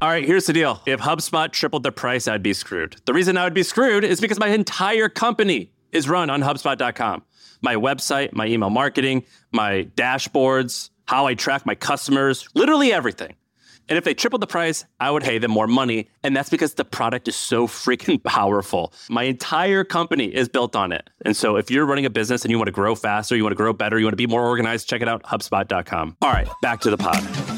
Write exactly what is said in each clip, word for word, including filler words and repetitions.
All right, here's the deal. If HubSpot tripled the price, I'd be screwed. The reason I would be screwed is because my entire company is run on HubSpot dot com. My website, my email marketing, my dashboards, how I track my customers, literally everything. And if they tripled the price, I would pay them more money. And that's because the product is so freaking powerful. My entire company is built on it. And so if you're running a business and you want to grow faster, you want to grow better, you want to be more organized, check it out, HubSpot dot com. All right, back to the pod.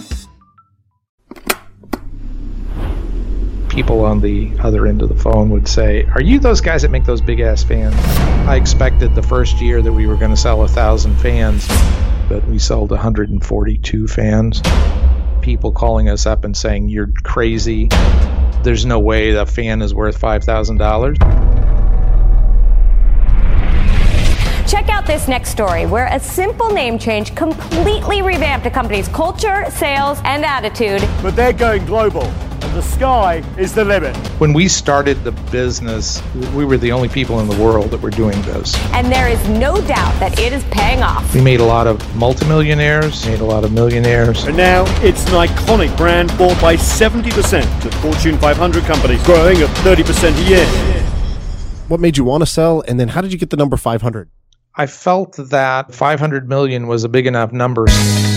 People on the other end of the phone would say, are you those guys that make those big ass fans? I expected the first year that we were going to sell a thousand fans, but we sold one hundred forty-two fans. People calling us up and saying, you're crazy. There's no way that fan is worth five thousand dollars. Check out this next story, where a simple name change completely revamped a company's culture, sales, and attitude. But they're going global, and the sky is the limit. When we started the business, we were the only people in the world that were doing this. And there is no doubt that it is paying off. We made a lot of multimillionaires, made a lot of millionaires. And now it's an iconic brand bought by seventy percent of Fortune five hundred companies, growing at thirty percent a year. What made you want to sell, and then how did you get the number five hundred? I felt that five hundred million was a big enough number.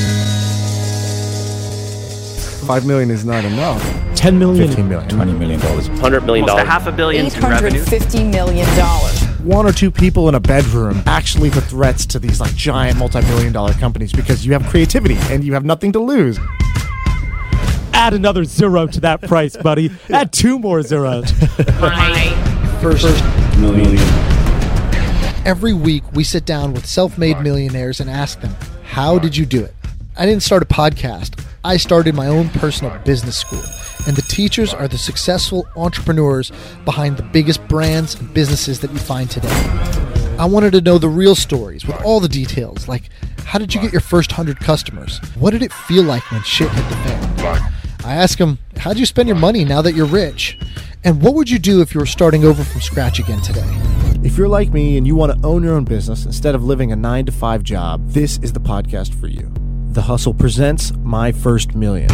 Five million is not enough. ten million, fifteen million, twenty million dollars, one hundred million dollars, almost a half a billion in revenue. eight hundred fifty million dollars. One or two people in a bedroom actually put threats to these like giant multi-million dollar companies because you have creativity and you have nothing to lose. Add another zero to that price, buddy. Add two more zeros. My first million. Every week, we sit down with self-made millionaires and ask them, how did you do it? I didn't start a podcast. I started my own personal business school. And the teachers are the successful entrepreneurs behind the biggest brands and businesses that you find today. I wanted to know the real stories with all the details, like how did you get your first one hundred customers? What did it feel like when shit hit the fan? I asked them, how'd you spend your money now that you're rich? And what would you do if you were starting over from scratch again today? If you're like me and you want to own your own business instead of living a nine to five job, this is the podcast for you. The Hustle presents My First Million.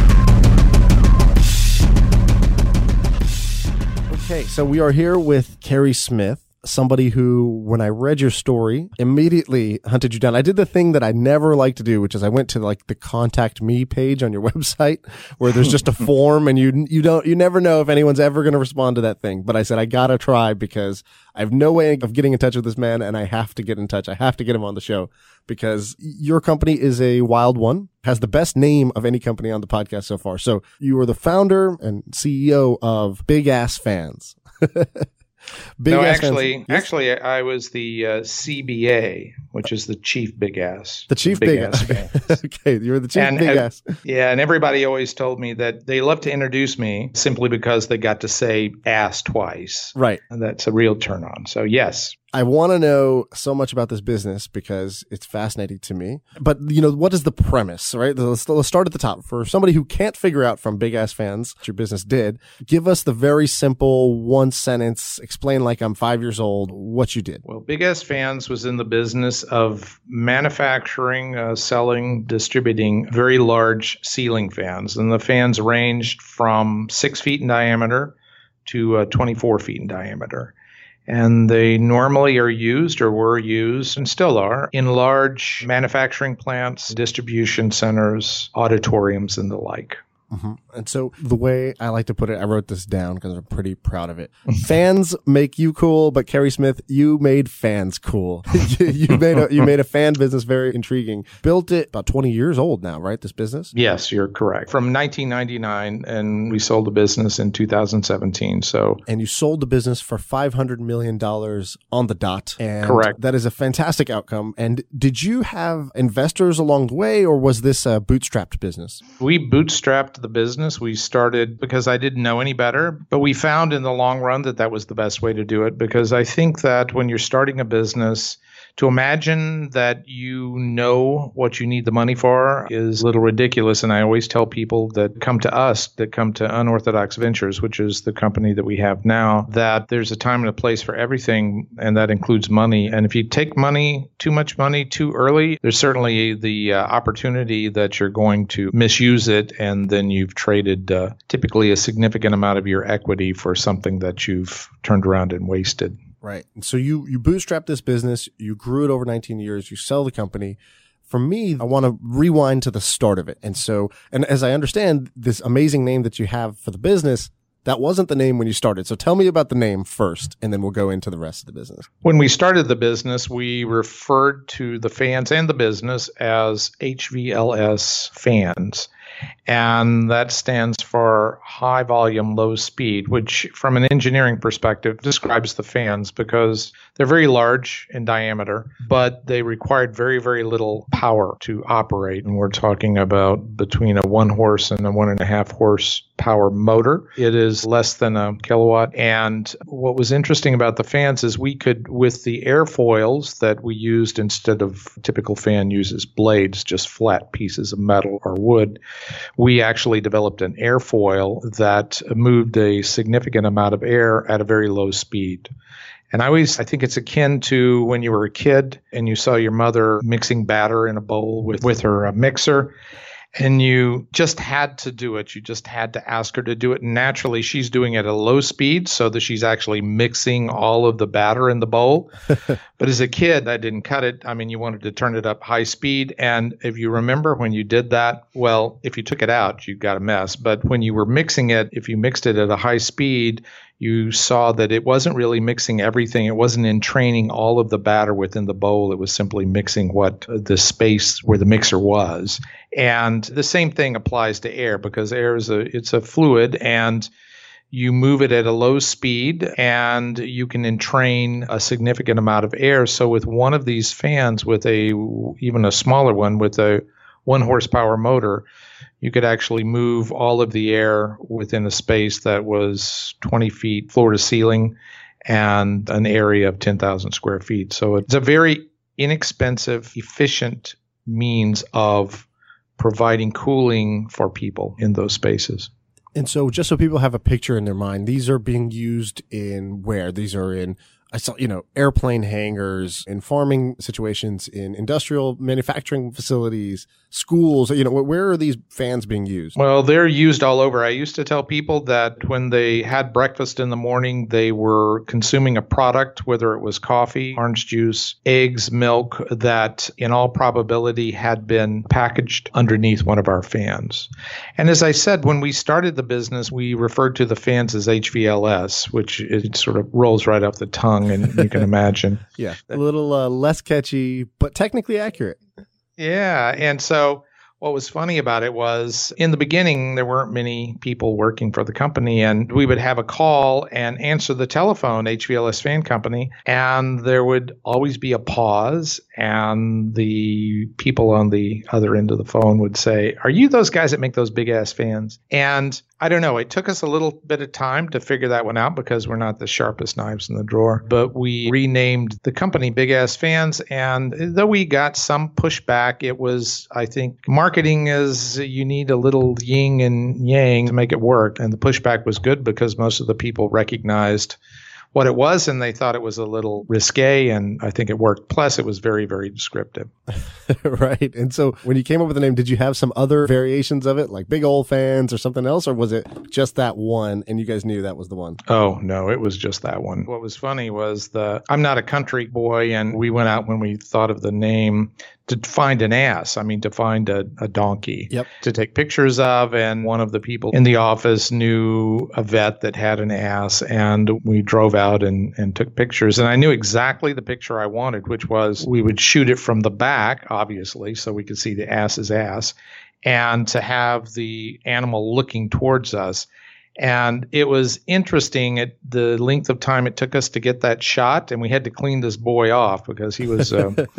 Okay, so we are here with Carrie Smith, somebody who, when I read your story, immediately hunted you down. I did the thing that I never like to do, which is I went to like the contact me page on your website where there's just a form and you you don't you never know if anyone's ever going to respond to that thing. But I said, I got to try because I have no way of getting in touch with this man and I have to get in touch. I have to get him on the show because your company is a wild one, has the best name of any company on the podcast so far. So you are the founder and C E O of Big Ass Fans. Big no, ass actually, fans. Yes? actually, I was the uh, C B A, which is the chief big ass. The chief big, big ass. ass. Okay, you're the chief and, big uh, ass. Yeah, and everybody always told me that they love to introduce me simply because they got to say ass twice. Right. And that's a real turn on. So yes. I want to know so much about this business because it's fascinating to me. But, you know, what is the premise, right? Let's, let's start at the top. For somebody who can't figure out from Big Ass Fans what your business did, give us the very simple one sentence, explain like I'm five years old, what you did. Well, Big Ass Fans was in the business of manufacturing, uh, selling, distributing very large ceiling fans. And the fans ranged from six feet in diameter to uh, twenty-four feet in diameter. And they normally are used or were used and still are in large manufacturing plants, distribution centers, auditoriums, and the like. Mm-hmm. And so the way I like to put it, I wrote this down because I'm pretty proud of it. Fans make you cool, but Carrie Smith, you made fans cool. you made a you made a fan business very intriguing. Built it about twenty years old now, right? This business? Yes, you're correct. From nineteen ninety-nine, and we sold the business in two thousand seventeen. So, and you sold the business for five hundred million dollars on the dot. And correct. That is a fantastic outcome. And did you have investors along the way, or was this a bootstrapped business? We bootstrapped the business. We started because I didn't know any better, but we found in the long run that that was the best way to do it, because I think that when you're starting a business, to imagine that you know what you need the money for is a little ridiculous. And I always tell people that come to us, that come to Unorthodox Ventures, which is the company that we have now, that there's a time and a place for everything, and that includes money. And if you take money, too much money too early, there's certainly the uh, opportunity that you're going to misuse it, and then you've traded uh, typically a significant amount of your equity for something that you've turned around and wasted. Right. And so you, you bootstrapped this business, you grew it over nineteen years, you sell the company. For me, I want to rewind to the start of it. And so, and as I understand, this amazing name that you have for the business, that wasn't the name when you started. So tell me about the name first, and then we'll go into the rest of the business. When we started the business, we referred to the fans and the business as H V L S fans. And that stands for high volume, low speed, which from an engineering perspective describes the fans because they're very large in diameter, but they required very, very little power to operate. And we're talking about between a one horse and a one and a half horse power motor. It is less than a kilowatt. And what was interesting about the fans is we could, with the airfoils that we used instead of typical fan uses blades, just flat pieces of metal or wood, we actually developed an airfoil that moved a significant amount of air at a very low speed. And I always, I think it's akin to when you were a kid and you saw your mother mixing batter in a bowl with, with her uh, mixer. And you just had to do it. You just had to ask her to do it. And naturally, she's doing it at a low speed so that she's actually mixing all of the batter in the bowl. But as a kid, I didn't cut it. I mean, you wanted to turn it up high speed. And if you remember when you did that, well, if you took it out, you got a mess. But when you were mixing it, if you mixed it at a high speed, you saw that it wasn't really mixing everything. It wasn't entraining all of the batter within the bowl. It was simply mixing what the space where the mixer was. And the same thing applies to air because air is a, it's a fluid, and you move it at a low speed and you can entrain a significant amount of air. So with one of these fans, with a, even a smaller one with a one horsepower motor, you could actually move all of the air within a space that was twenty feet floor to ceiling and an area of ten thousand square feet. So it's a very inexpensive, efficient means of providing cooling for people in those spaces. And so just so people have a picture in their mind, these are being used in where? These are in, I saw, you know, airplane hangars, in farming situations, in industrial manufacturing facilities, schools. You know, where are these fans being used? Well, they're used all over. I used to tell people that when they had breakfast in the morning, they were consuming a product, whether it was coffee, orange juice, eggs, milk, that in all probability had been packaged underneath one of our fans. And as I said, when we started the business, we referred to the fans as H V L S, which it sort of rolls right off the tongue, and you can imagine. Yeah, a little uh, less catchy, but technically accurate. Yeah, and so what was funny about it was in the beginning, there weren't many people working for the company, and we would have a call and answer the telephone, H V L S Fan Company, and there would always be a pause, and the people on the other end of the phone would say, "Are you those guys that make those big-ass fans?" And I don't know, it took us a little bit of time to figure that one out because we're not the sharpest knives in the drawer, but we renamed the company Big Ass Fans, and though we got some pushback, it was, I think, marketing is you need a little yin and yang to make it work, and the pushback was good because most of the people recognized what it was, and they thought it was a little risque, and I think it worked. Plus, it was very, very descriptive. Right. And so when you came up with the name, did you have some other variations of it, like Big Old Fans or something else, or was it just that one, and you guys knew that was the one? Oh, no, it was just that one. What was funny was the I'm not a country boy, and we went out when we thought of the name to find an ass. I mean, to find a, a donkey yep. to take pictures of. And one of the people in the office knew a vet that had an ass, and we drove out and, and took pictures. And I knew exactly the picture I wanted, which was we would shoot it from the back, obviously, so we could see the ass's ass, and to have the animal looking towards us. And it was interesting at the length of time it took us to get that shot, and we had to clean this boy off because he was uh,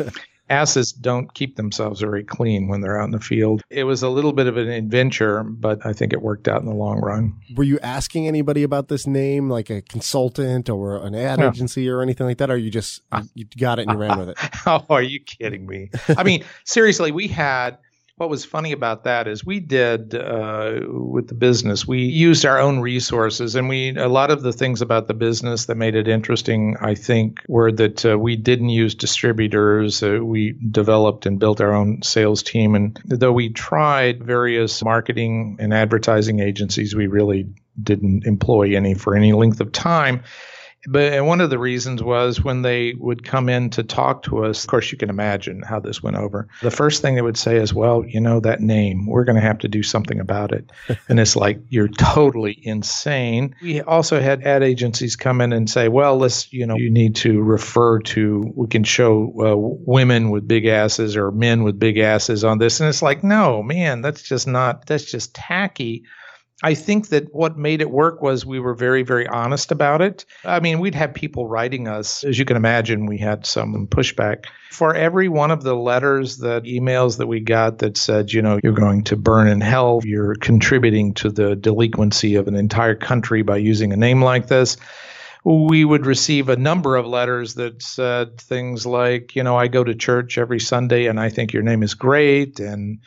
asses don't keep themselves very clean when they're out in the field. It was a little bit of an adventure, but I think it worked out in the long run. Were you asking anybody about this name, like a consultant or an ad No. agency or anything like that? Or you just, you got it and you ran with it? Oh, are you kidding me? I mean, seriously, we had, what was funny about that is we did, uh, with the business, we used our own resources, and we, a lot of the things about the business that made it interesting, I think, were that uh, we didn't use distributors. Uh, we developed and built our own sales team. And though we tried various marketing and advertising agencies, we really didn't employ any for any length of time. But and one of the reasons was when they would come in to talk to us, of course, you can imagine how this went over. The first thing they would say is, well, you know, that name, we're going to have to do something about it. And it's like, you're totally insane. We also had ad agencies come in and say, well, let's, you know, you need to refer to, we can show uh, women with big asses or men with big asses on this. And it's like, no, man, that's just not, that's just tacky. I think that what made it work was we were very, very honest about it. I mean, we'd have people writing us. As you can imagine, we had some pushback. For every one of the letters, that emails that we got that said, you know, you're going to burn in hell, you're contributing to the delinquency of an entire country by using a name like this, we would receive a number of letters that said things like, you know, I go to church every Sunday and I think your name is great, and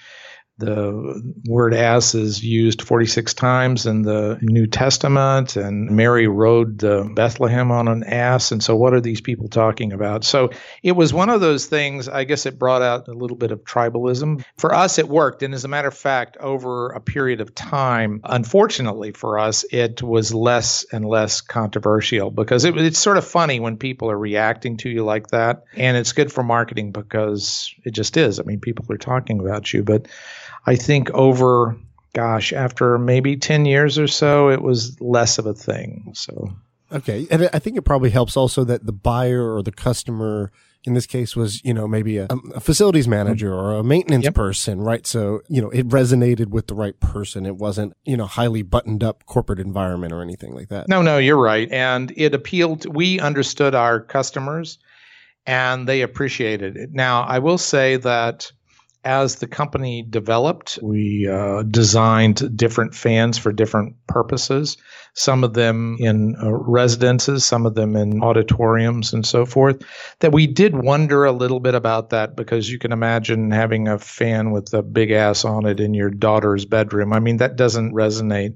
the word ass is used forty-six times in the New Testament, and Mary rode uh, Bethlehem on an ass. And so what are these people talking about? So it was one of those things, I guess it brought out a little bit of tribalism. For us, it worked. And as a matter of fact, over a period of time, unfortunately for us, it was less and less controversial, because it, it's sort of funny when people are reacting to you like that. And it's good for marketing because it just is. I mean, people are talking about you. But I think over, gosh, after maybe ten years or so, it was less of a thing. So, okay. And I think it probably helps also that the buyer or the customer in this case was, you know, maybe a, a facilities manager or a maintenance Yep. person, right? So, you know, it resonated with the right person. It wasn't, you know, highly buttoned up corporate environment or anything like that. No, no, you're right. And it appealed, we understood our customers and they appreciated it. Now, I will say that as the company developed, we uh, designed different fans for different purposes, some of them in uh, residences, some of them in auditoriums and so forth, that we did wonder a little bit about that, because you can imagine having a fan with a big ass on it in your daughter's bedroom. I mean, that doesn't resonate.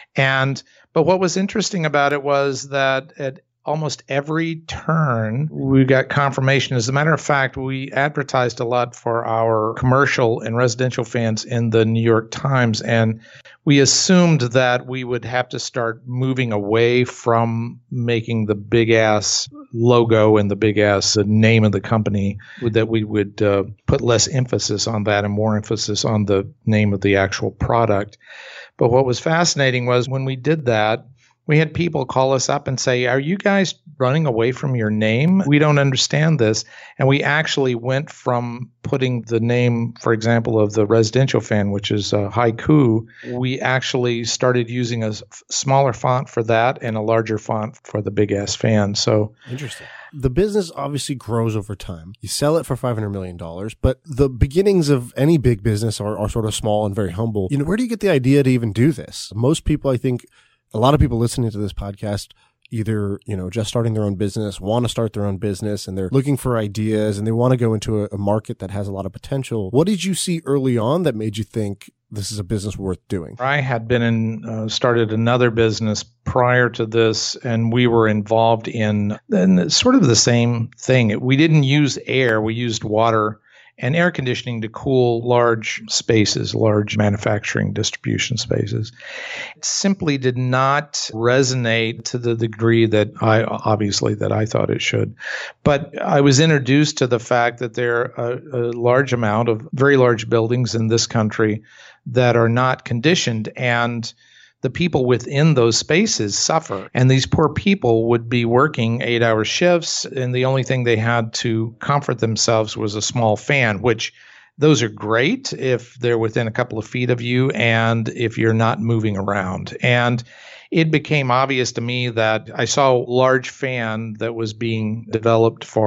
And but what was interesting about it was that at almost every turn, we got confirmation. As a matter of fact, we advertised a lot for our commercial and residential fans in the New York Times, and we assumed that we would have to start moving away from making the big ass logo and the big ass the name of the company, that we would uh, put less emphasis on that and more emphasis on the name of the actual product. But what was fascinating was when we did that, we had people call us up and say, are you guys running away from your name? We don't understand this. And we actually went from putting the name, for example, of the residential fan, which is uh, Haiku, we actually started using a s- smaller font for that and a larger font for the big ass fan. So interesting. The business obviously grows over time. You sell it for five hundred million dollars, but the beginnings of any big business are, are sort of small and very humble. You know, where do you get the idea to even do this? Most people, I think, a lot of people listening to this podcast either, you know, just starting their own business, want to start their own business, and they're looking for ideas and they want to go into a, a market that has a lot of potential. What did you see early on that made you think this is a business worth doing? I had been in, uh, started another business prior to this, and we were involved in, in sort of the same thing. We didn't use air, we used water and air conditioning to cool large spaces, large manufacturing distribution spaces. It simply did not resonate to the degree that I, obviously, that I thought it should. But I was introduced to the fact that there are a, a large amount of very large buildings in this country that are not conditioned, and the people within those spaces suffer. And these poor people would be working eight-hour shifts, and the only thing they had to comfort themselves was a small fan, which those are great if they're within a couple of feet of you and if you're not moving around. And it became obvious to me that I saw a large fan that was being developed for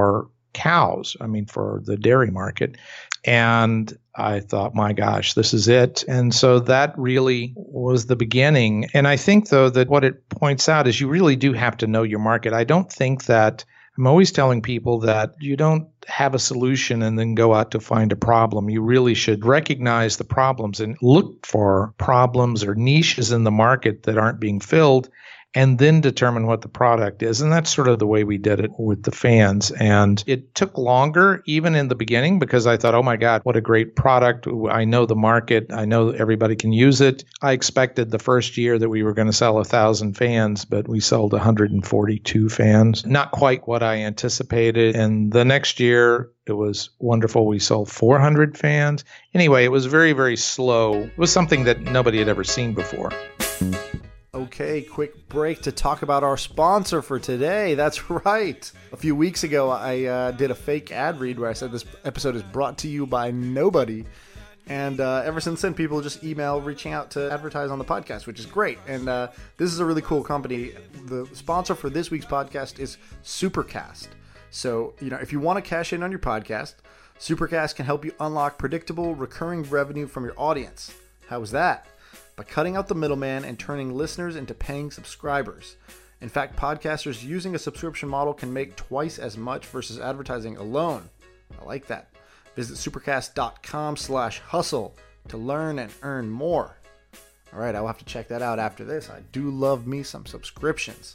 cows, I mean, for the dairy market. And I thought, my gosh, this is it. And so that really was the beginning. And I think, though, that what it points out is you really do have to know your market. I don't think that I'm always telling people that you don't have a solution and then go out to find a problem. You really should recognize the problems and look for problems or niches in the market that aren't being filled, and then determine what the product is. And that's sort of the way we did it with the fans. And it took longer, even in the beginning, because I thought, oh my God, what a great product. I know the market. I know everybody can use it. I expected the first year that we were going to sell a thousand fans, but we sold one hundred forty-two fans. Not quite what I anticipated. And the next year, it was wonderful. We sold four hundred fans. Anyway, it was very, very slow. It was something that nobody had ever seen before. Okay, quick break to talk about our sponsor for today. That's right. A few weeks ago, I uh, did a fake ad read where I said this episode is brought to you by nobody. And uh, ever since then, people just email reaching out to advertise on the podcast, which is great. And uh, this is a really cool company. The sponsor for this week's podcast is Supercast. So, you know, if you want to cash in on your podcast, Supercast can help you unlock predictable, recurring revenue from your audience. How is that? By cutting out the middleman and turning listeners into paying subscribers. In fact, podcasters using a subscription model can make twice as much versus advertising alone. I like that. Visit supercast.com slash hustle to learn and earn more. All right, I will have to check that out after this. I do love me some subscriptions.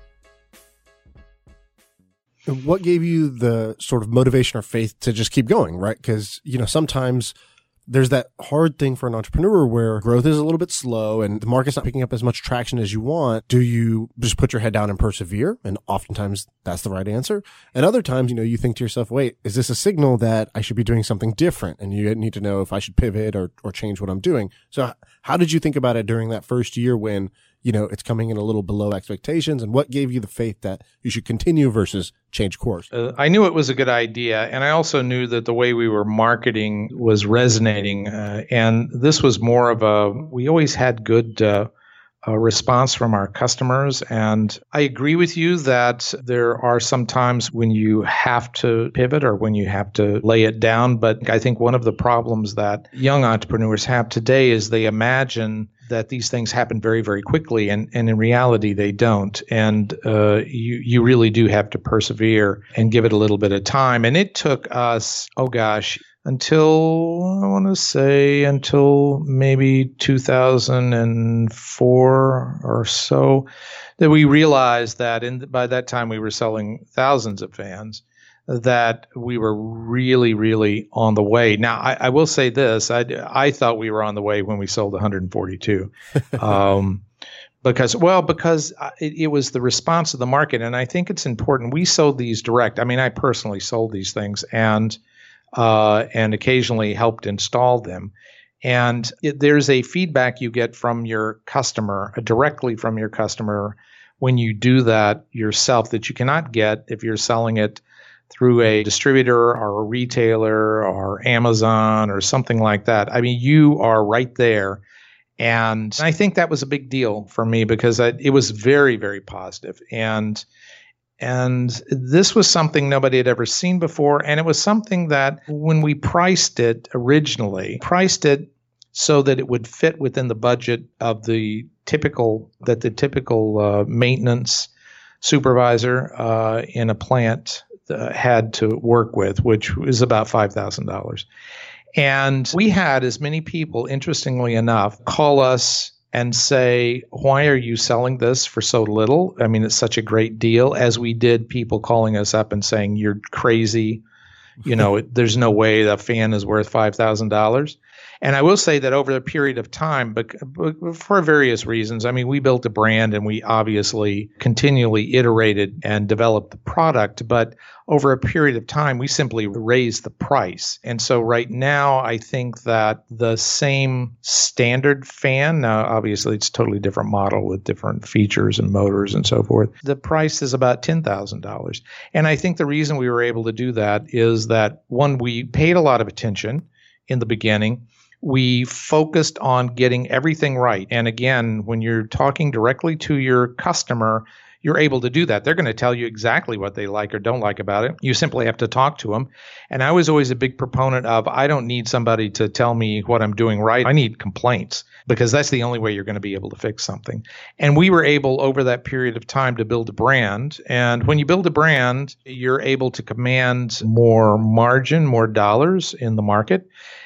What gave you the sort of motivation or faith to just keep going, right? Because, you know, sometimes there's that hard thing for an entrepreneur where growth is a little bit slow and the market's not picking up as much traction as you want. Do you just put your head down and persevere? And oftentimes that's the right answer. And other times, you know, you think to yourself, wait, is this a signal that I should be doing something different? And you need to know if I should pivot or, or change what I'm doing. So how did you think about it during that first year when, you know, it's coming in a little below expectations, and what gave you the faith that you should continue versus change course? Uh, I knew it was a good idea, and I also knew that the way we were marketing was resonating, uh, and this was more of a, we always had good uh, uh, response from our customers, and I agree with you that there are some times when you have to pivot or when you have to lay it down, but I think one of the problems that young entrepreneurs have today is they imagine that these things happen very, very quickly, and, and in reality, they don't. And uh, you you really do have to persevere and give it a little bit of time. And it took us, oh gosh, until, I want to say, until maybe two thousand four or so, that we realized that in, by that time we were selling thousands of fans, that we were really, really on the way. Now, I, I will say this. I, I thought we were on the way when we sold one hundred forty-two. um, because, well, because it, it was the response of the market. And I think it's important. We sold these direct. I mean, I personally sold these things and uh, and occasionally helped install them. And it, there's a feedback you get from your customer, uh, directly from your customer, when you do that yourself, that you cannot get if you're selling it through a distributor or a retailer or Amazon or something like that. I mean, you are right there. And I think that was a big deal for me because I, it was very, very positive. And and this was something nobody had ever seen before. And it was something that when we priced it originally, priced it so that it would fit within the budget of the typical, that the typical uh, maintenance supervisor uh, in a plant Uh, had to work with, which was about five thousand dollars. And we had as many people, interestingly enough, call us and say, why are you selling this for so little? I mean, it's such a great deal, as we did people calling us up and saying, you're crazy. You know, it, there's no way the fan is worth five thousand dollars. And I will say that over a period of time, but, but for various reasons, I mean, we built a brand and we obviously continually iterated and developed the product. But over a period of time, we simply raised the price. And so right now, I think that the same standard fan, now obviously it's a totally different model with different features and motors and so forth, the price is about ten thousand dollars. And I think the reason we were able to do that is that, one, we paid a lot of attention in the beginning. We focused on getting everything right. And again, when you're talking directly to your customer, you're able to do that. They're going to tell you exactly what they like or don't like about it. You simply have to talk to them. And I was always a big proponent of, I don't need somebody to tell me what I'm doing right. I need complaints, because that's the only way you're going to be able to fix something. And we were able over that period of time to build a brand. And when you build a brand, you're able to command more margin, more dollars in the market.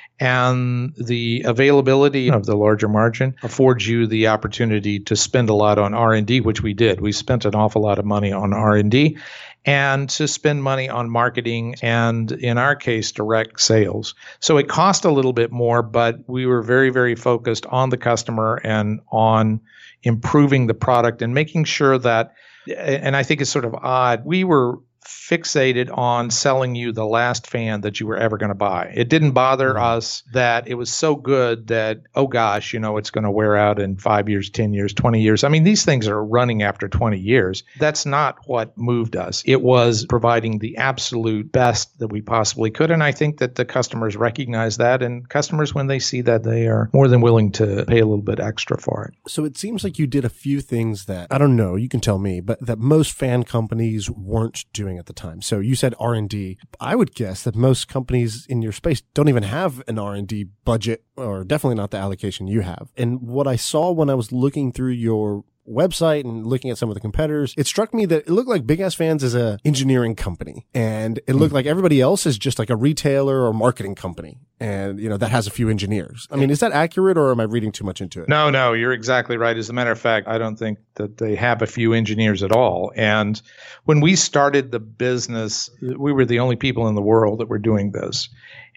And the availability of the larger margin affords you the opportunity to spend a lot on R and D, which we did. We spent an awful lot of money on R and D and to spend money on marketing and, in our case, direct sales. So it cost a little bit more, but we were very, very focused on the customer and on improving the product and making sure that, and I think it's sort of odd, we were fixated on selling you the last fan that you were ever going to buy. It didn't bother mm-hmm. us that it was so good that, oh gosh, you know, it's going to wear out in five years, ten years, twenty years. I mean, these things are running after twenty years. That's not what moved us. It was providing the absolute best that we possibly could. And I think that the customers recognize that. And customers, when they see that, they are more than willing to pay a little bit extra for it. So it seems like you did a few things that, I don't know, you can tell me, but that most fan companies weren't doing at the time. So you said R and D. I would guess that most companies in your space don't even have an R and D budget, or definitely not the allocation you have. And what I saw when I was looking through your website and looking at some of the competitors, it struck me that it looked like Big Ass Fans is a engineering company, and it looked mm. like everybody else is just like a retailer or marketing company, and you know that has a few engineers. I mean, is that accurate, or am I reading too much into it? No, no, you're exactly right. As a matter of fact, I don't think that they have a few engineers at all. And when we started the business, we were the only people in the world that were doing this.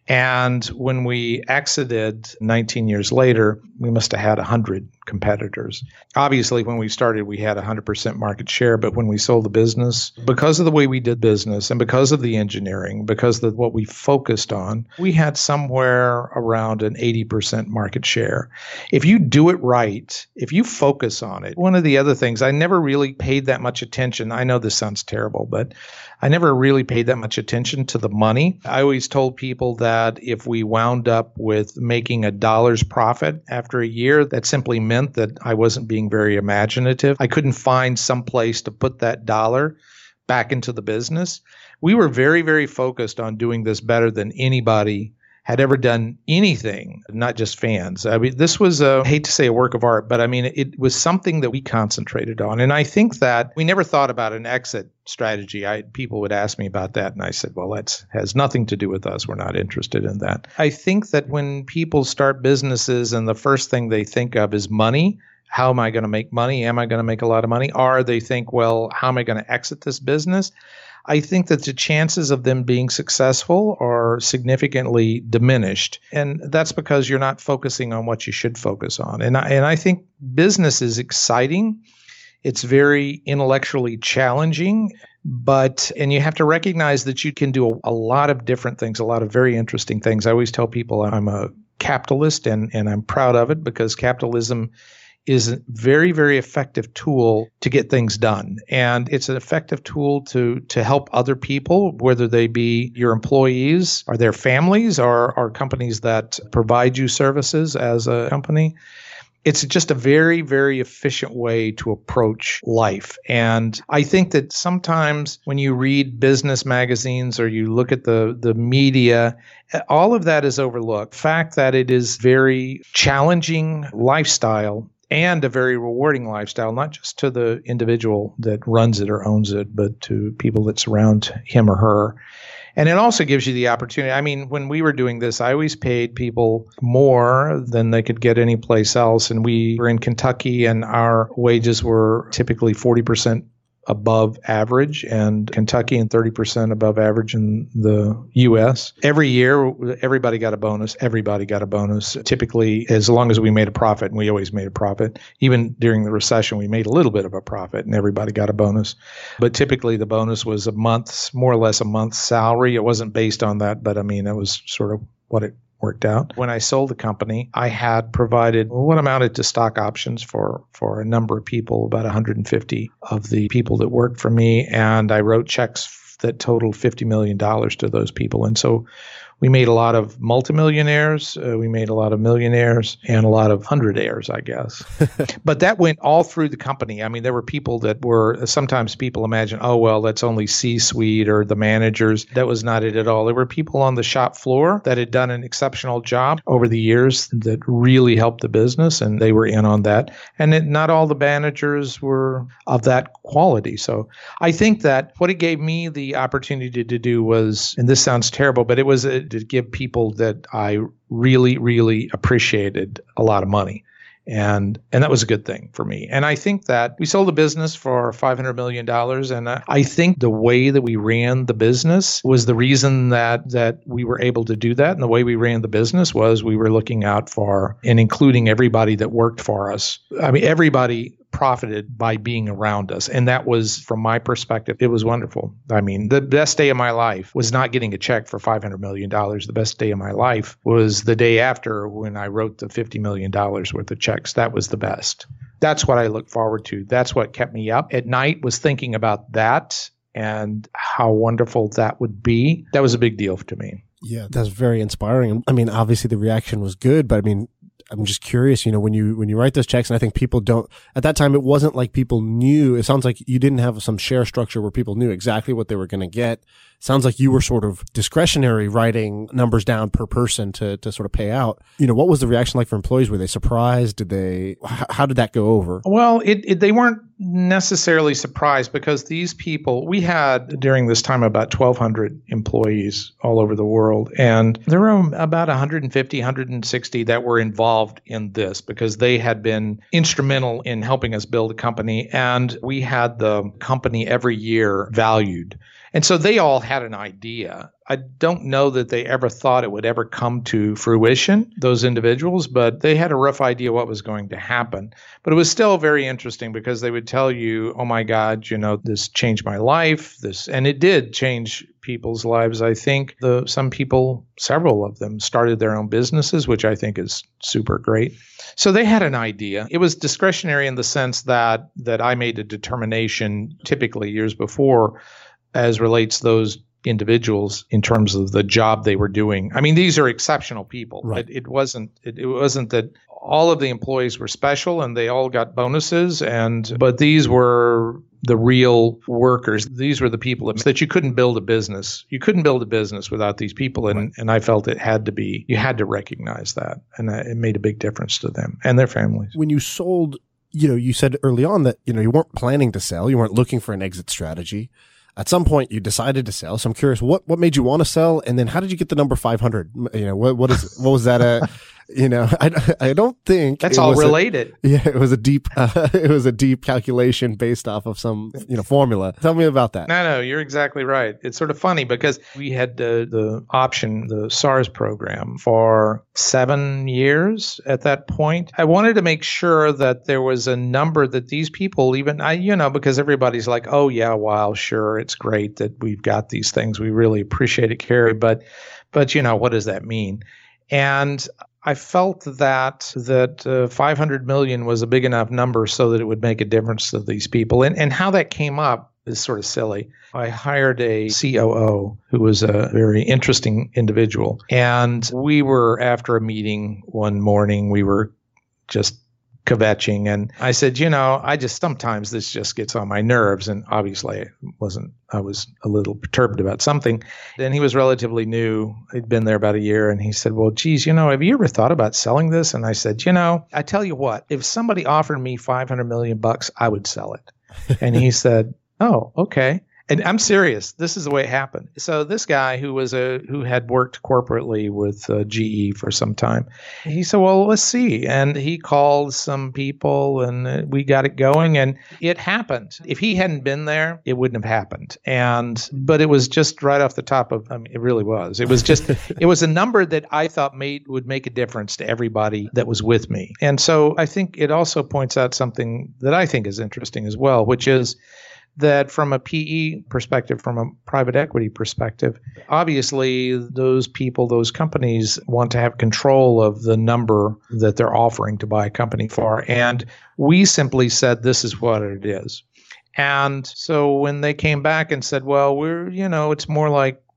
And when we exited nineteen years later, we must have had one hundred competitors. Obviously, when we started, we had one hundred percent market share. But when we sold the business, because of the way we did business and because of the engineering, because of what we focused on, we had somewhere around an eighty percent market share. If you do it right, if you focus on it, one of the other things, I never really paid that much attention. I know this sounds terrible, but I never really paid that much attention to the money. I always told people that if we wound up with making a dollar's profit after a year, that simply meant that I wasn't being very imaginative. I couldn't find some place to put that dollar back into the business. We were very, very focused on doing this better than anybody had ever done anything, not just fans. I mean, this was, a, I hate to say a work of art, but I mean, it was something that we concentrated on. And I think that we never thought about an exit strategy. I, people would ask me about that, and I said, well, that has nothing to do with us. We're not interested in that. I think that when people start businesses and the first thing they think of is money, how am I going to make money? Am I going to make a lot of money? Or they think, well, how am I going to exit this business? I think that the chances of them being successful are significantly diminished. And that's because you're not focusing on what you should focus on. And I, and I think business is exciting. It's very intellectually challenging, but, and you have to recognize that you can do a, a lot of different things, a lot of very interesting things. I always tell people I'm a capitalist, and, and I'm proud of it, because capitalism is a very, very effective tool to get things done. And it's an effective tool to to help other people, whether they be your employees or their families or, or companies that provide you services as a company. It's just a very, very efficient way to approach life. And I think that sometimes when you read business magazines or you look at the, the media, all of that is overlooked. The fact that it is very challenging lifestyle and a very rewarding lifestyle, not just to the individual that runs it or owns it, but to people that surround him or her. And it also gives you the opportunity. I mean, when we were doing this, I always paid people more than they could get anyplace else. And we were in Kentucky, and our wages were typically forty percent above average, and Kentucky and thirty percent above average in the U S. Every year, everybody got a bonus. Everybody got a bonus. Typically, as long as we made a profit, and we always made a profit. Even during the recession, we made a little bit of a profit, and everybody got a bonus. But typically, the bonus was a month's, more or less a month's salary. It wasn't based on that, but I mean, it was sort of what it worked out. When I sold the company, I had provided what amounted to stock options for, for a number of people, about one hundred fifty of the people that worked for me. And I wrote checks that totaled fifty million dollars to those people. And so We made a lot of multimillionaires, uh, we made a lot of millionaires, and a lot of hundredaires, I guess. But that went all through the company. I mean, there were people that were, sometimes people imagine, oh, well, that's only C-suite or the managers. That was not it at all. There were people on the shop floor that had done an exceptional job over the years that really helped the business, and they were in on that. And it, not all the managers were of that quality. So I think that what it gave me the opportunity to do was, and this sounds terrible, but it was a, to give people that I really, really appreciated a lot of money. And and that was a good thing for me. And I think that we sold the business for five hundred million dollars. And I, I think the way that we ran the business was the reason that that we were able to do that. And the way we ran the business was we were looking out for and including everybody that worked for us. I mean, everybody profited by being around us. And that was, from my perspective, it was wonderful. I mean, the best day of my life was not getting a check for five hundred million dollars. The best day of my life was the day after when I wrote the fifty million dollars worth of checks. That was the best. That's what I look forward to. That's what kept me up at night, was thinking about that and how wonderful that would be. That was a big deal to me. Yeah, that's very inspiring. I mean, obviously the reaction was good, but I mean, I'm just curious, you know, when you, when you write those checks, and I think people don't, at that time, it wasn't like people knew, it sounds like you didn't have some share structure where people knew exactly what they were going to get. Sounds like you were sort of discretionary writing numbers down per person to, to sort of pay out. You know, what was the reaction like for employees? Were they surprised? Did they, how did that go over? Well, it, it they weren't necessarily surprised, because these people, we had during this time about twelve hundred employees all over the world. And there were about one hundred fifty, one hundred sixty that were involved in this because they had been instrumental in helping us build a company. And we had the company every year valued. And so they all had an idea. I don't know that they ever thought it would ever come to fruition, those individuals, but they had a rough idea what was going to happen. But it was still very interesting because they would tell you, oh my God, you know, this changed my life. This, and it did change people's lives. I think the some people, several of them, started their own businesses, which I think is super great. So they had an idea. It was discretionary in the sense that that I made a determination typically years before as relates those individuals in terms of the job they were doing. I mean, these are exceptional people. Right. It, it wasn't it, it wasn't that all of the employees were special and they all got bonuses, and but these were the real workers. These were the people that, that you couldn't build a business. You couldn't build a business without these people. And, right. and I felt it had to be, you had to recognize that. And it made a big difference to them and their families. When you sold, you know, you said early on that, you know, you weren't planning to sell. You weren't looking for an exit strategy. At some point, you decided to sell. So I'm curious, what, what made you want to sell? And then how did you get the number five hundred? You know, what, what is, what was that? A, you know, I, I don't think that's all related. A, yeah. It was a deep, uh, it was a deep calculation based off of some, you know, formula. Tell me about that. No, no, you're exactly right. It's sort of funny because we had the, the option, the SARS program for seven years at that point. I wanted to make sure that there was a number that these people even, I, you know, because everybody's like, oh yeah, wow, sure. It's great that we've got these things. We really appreciate it, Carey. But, but you know, what does that mean? And I felt that that uh, five hundred million was a big enough number so that it would make a difference to these people. And and how that came up is sort of silly. I hired a C O O who was a very interesting individual. And we were, after a meeting one morning, we were just kvetching. And I said, you know, I just, sometimes this just gets on my nerves. And obviously I wasn't, I was a little perturbed about something. And he was relatively new. He'd been there about a year. And he said, well, geez, you know, have you ever thought about selling this? And I said, you know, I tell you what, if somebody offered me five hundred million bucks, I would sell it. And he said, oh, okay. And I'm serious. This is the way it happened. So this guy who was a who had worked corporately with uh, G E for some time, he said, well, let's see. And he called some people and uh, we got it going and it happened. If he hadn't been there, it wouldn't have happened. And but it was just right off the top of, I mean, it really was. It was just, it was a number that I thought made would make a difference to everybody that was with me. And so I think it also points out something that I think is interesting as well, which is that from a P E perspective, from a private equity perspective, obviously those people, those companies want to have control of the number that they're offering to buy a company for. And we simply said, this is what it is. And so when they came back and said, well, we're, you know, it's more like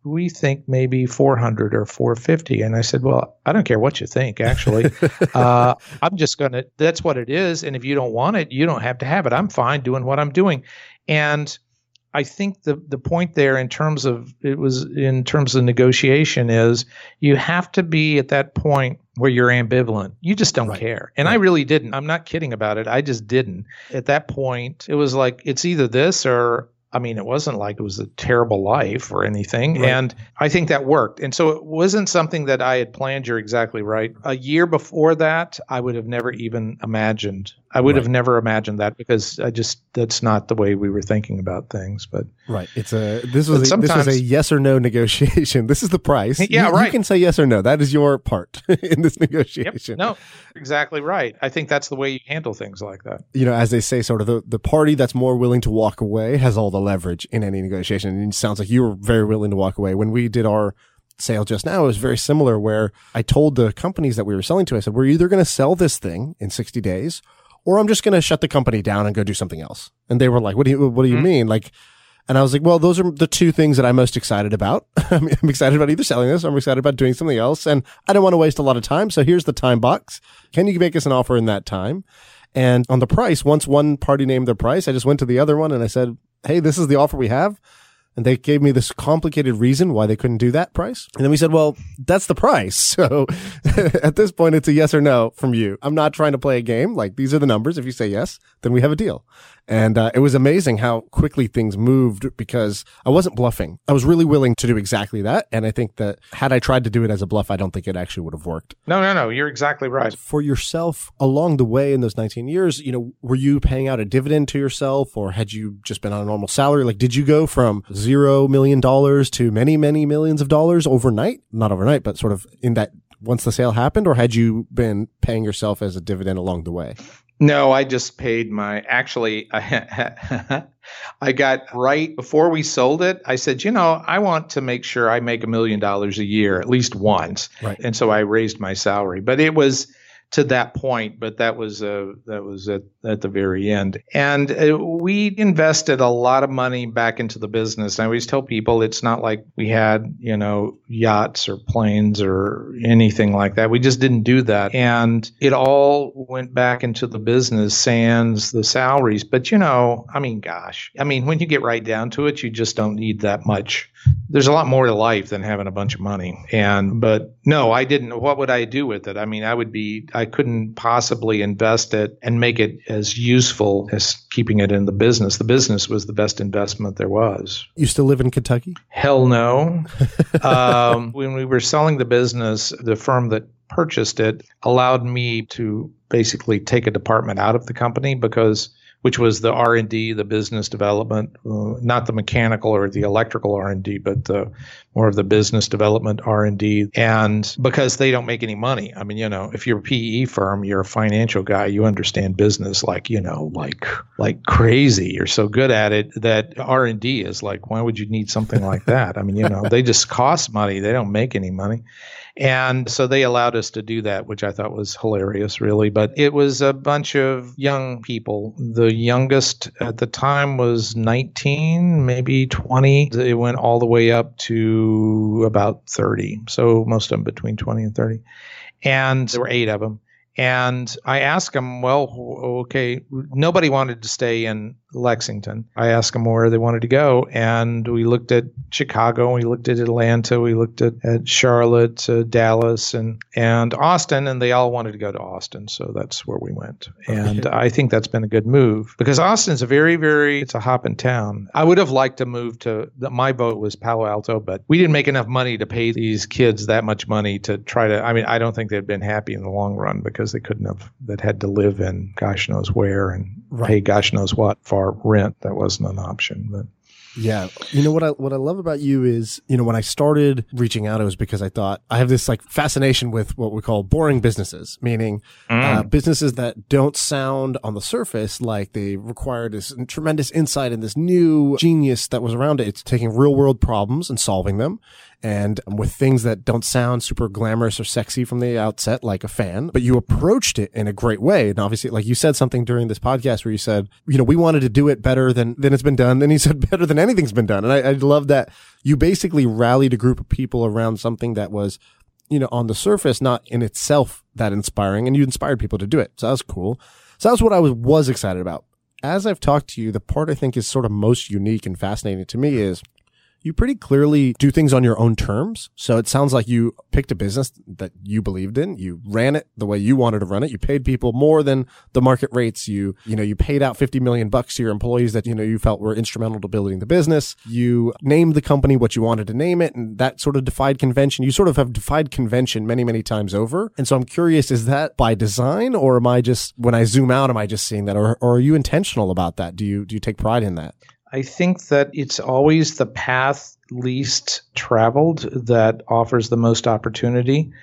we think maybe four hundred or four fifty. And I said, well, I don't care what you think, actually. uh, I'm just going to, that's what it is. And if you don't want it, you don't have to have it. I'm fine doing what I'm doing. And I think the, the point there in terms of, it was in terms of negotiation is you have to be at that point where you're ambivalent. You just don't right. care. And right. I really didn't. I'm not kidding about it. I just didn't. At that point, it was like, it's either this or, I mean, it wasn't like it was a terrible life or anything. Right. And I think that worked. And so it wasn't something that I had planned. You're exactly right. A year before that, I would have never even imagined. I would right. have never imagined that because I just, that's not the way we were thinking about things. But right. It's a, this was, a, this was a yes or no negotiation. This is the price. Yeah, you, right. You can say yes or no. That is your part in this negotiation. Yep. No, exactly right. I think that's the way you handle things like that. You know, as they say, sort of the, the party that's more willing to walk away has all the leverage in any negotiation. And it sounds like you were very willing to walk away. When we did our sale just now, it was very similar where I told the companies that we were selling to, I said, we're either going to sell this thing in sixty days or I'm just going to shut the company down and go do something else. And they were like, what do you, what do you mm-hmm. mean? Like, and I was like, well, those are the two things that I'm most excited about. I'm excited about either selling this or I'm excited about doing something else. And I don't want to waste a lot of time. So here's the time box. Can you make us an offer in that time? And on the price, once one party named their price, I just went to the other one and I said, hey, this is the offer we have. And they gave me this complicated reason why they couldn't do that price. And then we said, well, that's the price. So at this point, it's a yes or no from you. I'm not trying to play a game. Like, these are the numbers. If you say yes, then we have a deal. And uh, it was amazing how quickly things moved because I wasn't bluffing. I was really willing to do exactly that. And I think that had I tried to do it as a bluff, I don't think it actually would have worked. No, no, no. You're exactly right. For yourself, along the way in those nineteen years, you know, were you paying out a dividend to yourself or had you just been on a normal salary? Like, did you go from zero million dollars to many, many millions of dollars overnight? Not overnight, but sort of in that once the sale happened, or had you been paying yourself as a dividend along the way? No, I just paid my, actually, I, I got right before we sold it. I said, you know, I want to make sure I make a million dollars a year, at least once. Right. And so I raised my salary, but it was to that point, but that was uh, that was at, at the very end. And uh, we invested a lot of money back into the business. I always tell people it's not like we had, you know, yachts or planes or anything like that. We just didn't do that. And it all went back into the business, sans the salaries. But, you know, I mean, gosh, I mean, when you get right down to it, you just don't need that much. There's a lot more to life than having a bunch of money. And, but no, I didn't. What would I do with it? I mean, I would be, I couldn't possibly invest it and make it as useful as keeping it in the business. The business was the best investment there was. You still live in Kentucky? Hell no. um, when we were selling the business, the firm that purchased it allowed me to basically take a department out of the company because which was the R and D, the business development, uh, not the mechanical or the electrical R and D, but the, more of the business development R and D. And because they don't make any money. I mean, you know, if you're a P E firm, you're a financial guy, you understand business like, you know, like like crazy. You're so good at it that R and D is like, why would you need something like that? I mean, you know, they just cost money. They don't make any money. And so they allowed us to do that, which I thought was hilarious, really. But it was a bunch of young people. The youngest at the time was nineteen, maybe twenty. It went all the way up to about thirty. So most of them between twenty and thirty. And there were eight of them. And I asked them, well, okay, nobody wanted to stay in Lexington. I asked them where they wanted to go. And we looked at Chicago, we looked at Atlanta, we looked at, at Charlotte, uh, Dallas, and, and Austin, and they all wanted to go to Austin. So that's where we went. And I think that's been a good move because Austin's a very, very, it's a hopping town. I would have liked to move to, my vote was Palo Alto, but we didn't make enough money to pay these kids that much money to try to, I mean, I don't think they'd been happy in the long run because they couldn't have, that had to live in gosh knows where and right. pay gosh knows what for rent. That wasn't an option. But yeah. You know, what I, what I love about you is, you know, when I started reaching out, it was because I thought I have this like fascination with what we call boring businesses, meaning mm. uh, businesses that don't sound on the surface like they require this tremendous insight and this new genius that was around it. It's taking real world problems and solving them and with things that don't sound super glamorous or sexy from the outset, like a fan, but you approached it in a great way. And obviously, like you said something during this podcast where you said, you know, we wanted to do it better than, than it's been done. And he said better than anything's been done. And I, I love that you basically rallied a group of people around something that was, you know, on the surface, not in itself that inspiring, and you inspired people to do it. So that was cool. So that was what I was, was excited about. As I've talked to you, the part I think is sort of most unique and fascinating to me is you pretty clearly do things on your own terms. So it sounds like you picked a business that you believed in. You ran it the way you wanted to run it. You paid people more than the market rates. You, you know, you paid out fifty million bucks to your employees that, you know, you felt were instrumental to building the business. You named the company what you wanted to name it. And that sort of defied convention. You sort of have defied convention many, many times over. And so I'm curious, is that by design, or am I just, when I zoom out, am I just seeing that? Or, or are you intentional about that? Do you, do you take pride in that? I think that it's always the path least traveled that offers the most opportunity.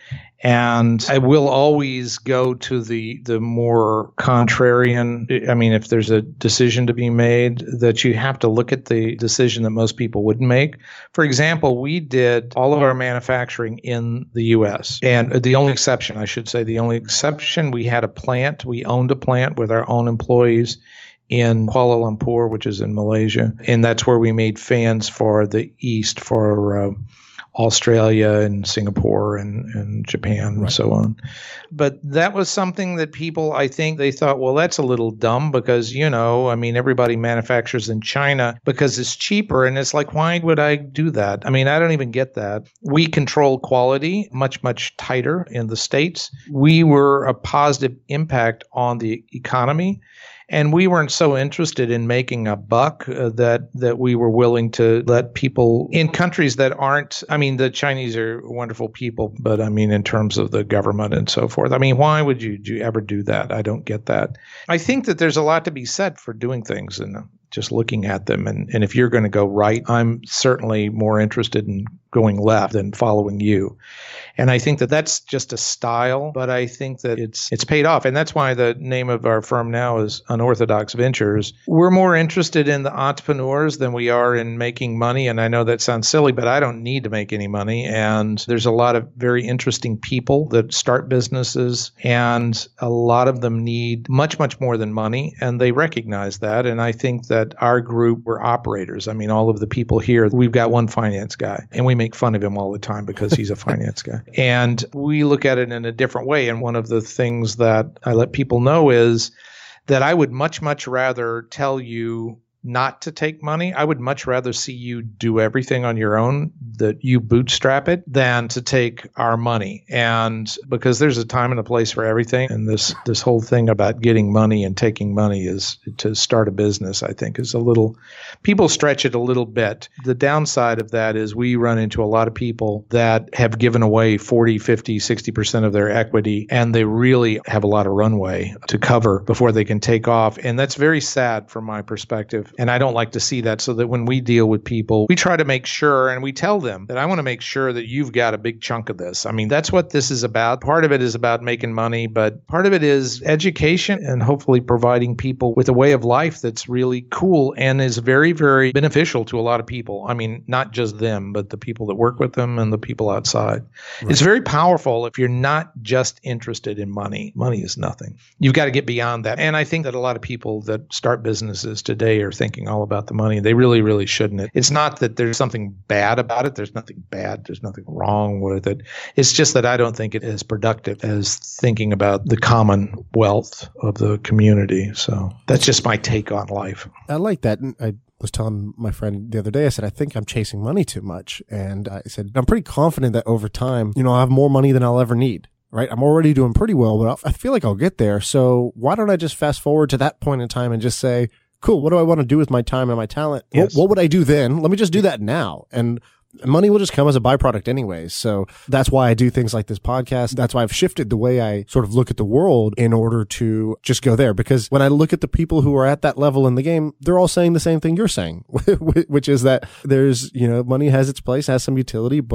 And I will always go to the, the more contrarian. I mean, if there's a decision to be made, that you have to look at the decision that most people wouldn't make. For example, we did all of our manufacturing in the U S. And the only exception, I should say, the only exception, we had a plant. We owned a plant with our own employees in Kuala Lumpur, which is in Malaysia. And that's where we made fans for the East, for uh, Australia and Singapore and, and Japan and right. so on. But that was something that people, I think they thought, well, that's a little dumb because, you know, I mean, everybody manufactures in China because it's cheaper. And it's like, why would I do that? I mean, I don't even get that. We control quality much, much tighter in the States. We were a positive impact on the economy. And we weren't so interested in making a buck uh, that that we were willing to let people in countries that aren't, I mean, the Chinese are wonderful people, but I mean, in terms of the government and so forth, I mean, why would you, do you ever do that? I don't get that. I think that there's a lot to be said for doing things and just looking at them. And, and if you're going to go right, I'm certainly more interested in going left than following you. And I think that that's just a style, but I think that it's it's paid off. And that's why the name of our firm now is Unorthodox Ventures. We're more interested in the entrepreneurs than we are in making money. And I know that sounds silly, but I don't need to make any money. And there's a lot of very interesting people that start businesses, and a lot of them need much, much more than money. And they recognize that. And I think that our group, we're operators. I mean, all of the people here, we've got one finance guy, and we make fun of him all the time because he's a finance guy. And we look at it in a different way. And one of the things that I let people know is that I would much, much rather tell you not to take money. I would much rather see you do everything on your own, that you bootstrap it, than to take our money. And because there's a time and a place for everything. And this, this whole thing about getting money and taking money is to start a business, I think is a little, people stretch it a little bit. The downside of that is we run into a lot of people that have given away forty, fifty, sixty percent of their equity, and they really have a lot of runway to cover before they can take off. And that's very sad from my perspective. And I don't like to see that, so that when we deal with people, we try to make sure, and we tell them that I want to make sure that you've got a big chunk of this. I mean, that's what this is about. Part of it is about making money, but part of it is education and hopefully providing people with a way of life that's really cool and is very, very beneficial to a lot of people. I mean, not just them, but the people that work with them and the people outside. Right. It's very powerful if you're not just interested in money. Money is nothing. You've got to get beyond that. And I think that a lot of people that start businesses today are thinking all about the money. They really, really shouldn't. It's not that there's something bad about it. There's nothing bad. There's nothing wrong with it. It's just that I don't think it is productive as thinking about the common wealth of the community. So that's just my take on life. I like that. I was telling my friend the other day, I said, I think I'm chasing money too much. And I said, I'm pretty confident that over time, you know, I'll have more money than I'll ever need. Right. I'm already doing pretty well, but I feel like I'll get there. So why don't I just fast forward to that point in time and just say, cool, what do I want to do with my time and my talent? Yes. What, what would I do then? Let me just do that now. And money will just come as a byproduct anyways. So that's why I do things like this podcast. That's why I've shifted the way I sort of look at the world in order to just go there. Because when I look at the people who are at that level in the game, they're all saying the same thing you're saying, which is that there's, you know, money has its place, has some utility, but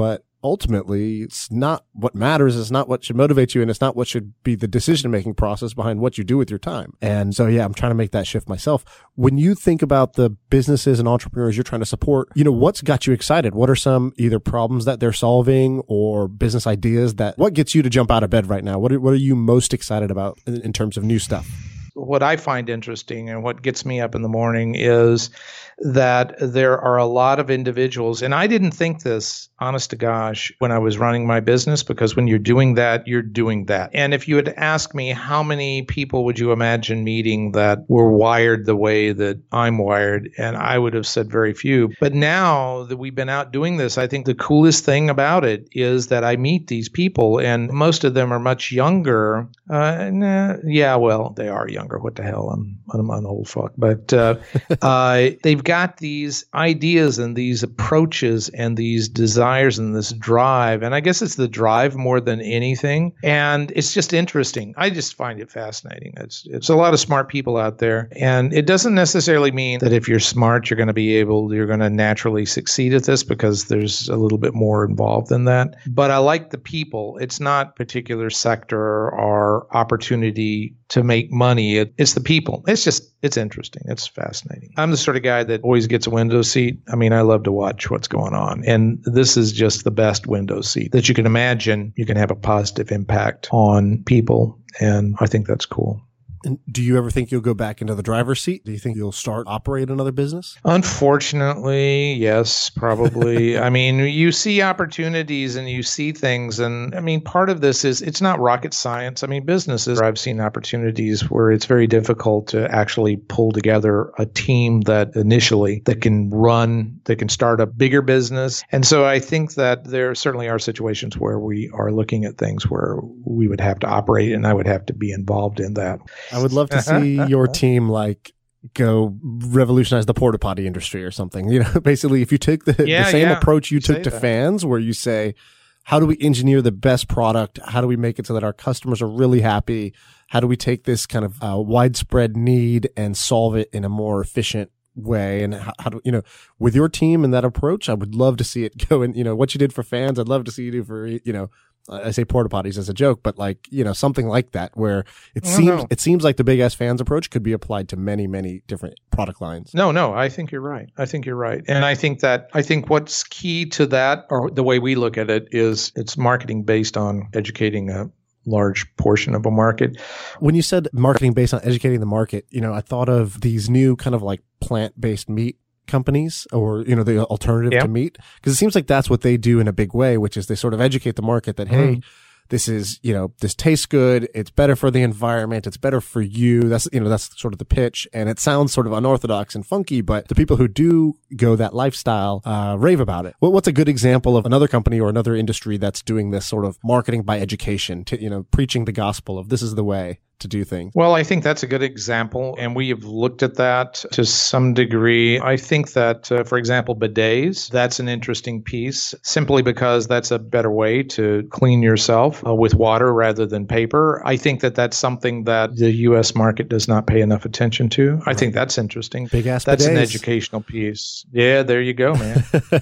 ultimately it's not what matters. It's not what should motivate you. And it's not what should be the decision-making process behind what you do with your time. And so, yeah, I'm trying to make that shift myself. When you think about the businesses and entrepreneurs you're trying to support, you know, what's got you excited? What are some either problems that they're solving or business ideas that, what gets you to jump out of bed right now? What are, what are you most excited about in, in terms of new stuff? What I find interesting and what gets me up in the morning is that there are a lot of individuals, and I didn't think this, honest to gosh, when I was running my business, because when you're doing that, you're doing that. And if you had asked me how many people would you imagine meeting that were wired the way that I'm wired, and I would have said very few. But now that we've been out doing this, I think the coolest thing about it is that I meet these people, and most of them are much younger. Uh, nah, yeah, well, they are younger. What the hell? I'm, I'm an old fuck. But uh, uh, they've got these ideas and these approaches and these desires and this drive. And I guess it's the drive more than anything. And it's just interesting. I just find it fascinating. It's, it's a lot of smart people out there. And it doesn't necessarily mean that if you're smart, you're going to be able, you're going to naturally succeed at this, because there's a little bit more involved than that. But I like the people. It's not particular sector or opportunity to make money. It, it's the people. It's just, it's interesting. It's fascinating. I'm the sort of guy that always gets a window seat. I mean, I love to watch what's going on. And this is just the best window seat that you can imagine. You can have a positive impact on people. And I think that's cool. And do you ever think you'll go back into the driver's seat? Do you think you'll start operate another business? Unfortunately, yes, probably. I mean, you see opportunities and you see things. And I mean, part of this is it's not rocket science. I mean, businesses, I've seen opportunities where it's very difficult to actually pull together a team that initially that can run, that can start a bigger business. And so I think that there certainly are situations where we are looking at things where we would have to operate, and I would have to be involved in that. I would love to see your team like go revolutionize the porta potty industry or something. You know, basically, if you take the, yeah, the same yeah. approach you, you took to that. fans, where you say, how do we engineer the best product? How do we make it so that our customers are really happy? How do we take this kind of uh, widespread need and solve it in a more efficient way? And how, how do, you know, with your team and that approach, I would love to see it go. And, you know, what you did for fans, I'd love to see you do for, you know, I say porta potties as a joke, but like, you know, something like that, where it seems, know. it seems like the big ass fans approach could be applied to many, many different product lines. No, no, I think you're right. I think you're right. And I think that, I think what's key to that, or the way we look at it, is it's marketing based on educating a large portion of a market. When you said marketing based on educating the market, you know, I thought of these new kind of like plant-based meat companies, or, you know, the alternative yep. to meat, because it seems like that's what they do in a big way, which is they sort of educate the market that, mm. hey, this is, you know, this tastes good. It's better for the environment. It's better for you. That's, you know, that's sort of the pitch. And it sounds sort of unorthodox and funky, but the people who do go that lifestyle, uh, rave about it. Well, what's a good example of another company or another industry that's doing this sort of marketing by education, to, you know, preaching the gospel of this is the way to do things? Well, I think that's a good example, and we have looked at that to some degree. I think that, uh, for example, bidets, that's an interesting piece, simply because that's a better way to clean yourself uh, with water rather than paper. I think that that's something that the U S market does not pay enough attention to. I think that's interesting. Big ass That's bidets. An educational piece. Yeah, there you go, man.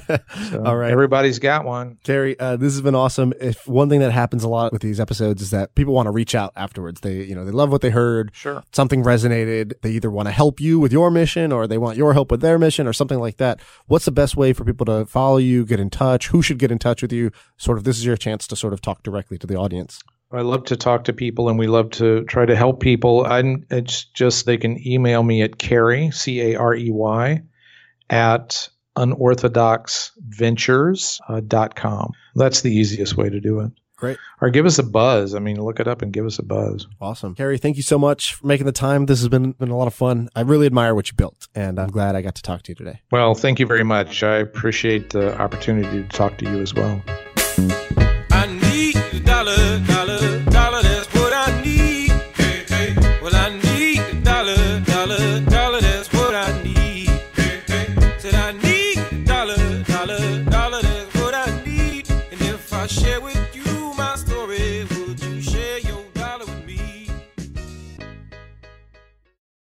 So all right. Everybody's got one. Carey, uh, this has been awesome. If one thing that happens a lot with these episodes is that people want to reach out afterwards. They, you know, they love what they heard. Sure. Something resonated. They either want to help you with your mission, or they want your help with their mission, or something like that. What's the best way for people to follow you, get in touch? Who should get in touch with you? Sort of, this is your chance to sort of talk directly to the audience. I love to talk to people, and we love to try to help people. I, it's just, they can email me at Carey, C A R E Y, at unorthodox ventures dot com. That's the easiest way to do it. Great. Or give us a buzz. I mean, look it up and give us a buzz. Awesome. Carey, thank you so much for making the time. This has been, been a lot of fun. I really admire what you built, and I'm glad I got to talk to you today. Well, thank you very much. I appreciate the opportunity to talk to you as well. I need a dollar, dollar, dollar, that's what I need. Hey, hey. Well, I need a dollar, dollar, dollar, that's what I need. Hey, hey. Said I need a dollar, dollar, dollar, that's what I need. And if I share with